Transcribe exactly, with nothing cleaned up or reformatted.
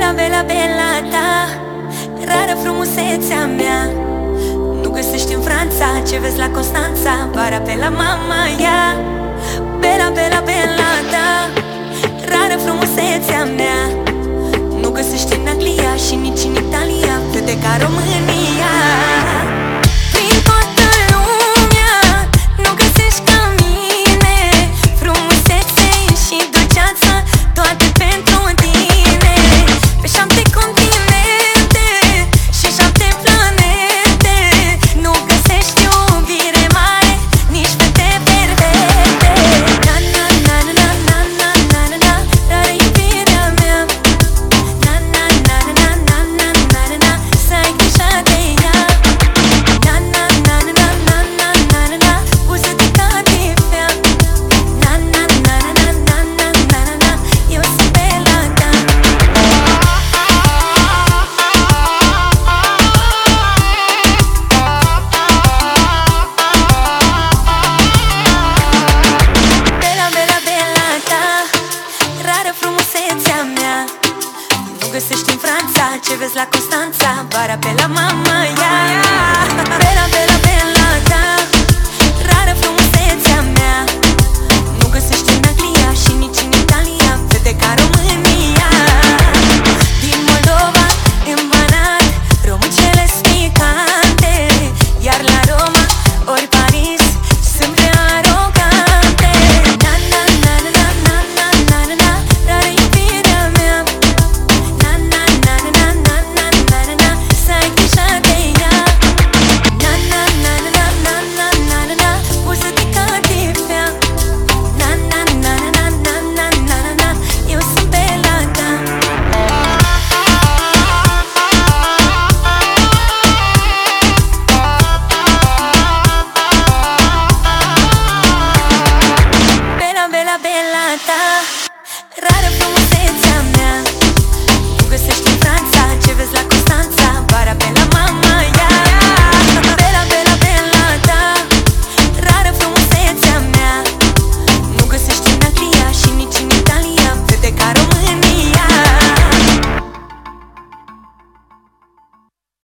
Bela, bela, bela ta, rară frumusețea mea. Nu găsești în Franța ce vezi la Constanța, bara pe la mama ea. Bela, bela, bela ta, rară frumusețea mea. Nu găsești în Anglia și nici în Italia câte ca România. Prin toată lumea nu găsești ca mine frumusețe și dulceață, toate pentru tine. Pe șapte continente și șapte planete nu găsești iubire mare, nici fete perfecte. Na na na na na na na na na, rară iubirea mea. Na na na na na na na na na, să ai grijă de ea. Na na na na na na na na na, buză de catifea. Na na na na na na na na na, eu sunt bela ta. Bela, bela, bela ta, rară frumusețea mea. Nu găsești în Franța ce vezi la Constanța, bara pe la mama ea. Bela, bela, bela ta, rară frumusețea mea. Nu găsești în Anglia și nici în Italia fete ca România. Din Moldova, în Banat, româncele spicante, iar la Roma ori Paris sunt prea arogante. Na na na na na na na na na, rară iubirea mea. Na na na na na na na na na, să ai grijă de ea. Na na na na na na na na na, buză de catifea. Na na na na na na na na na, eu sunt bela ta. Bela, bela, bela ta,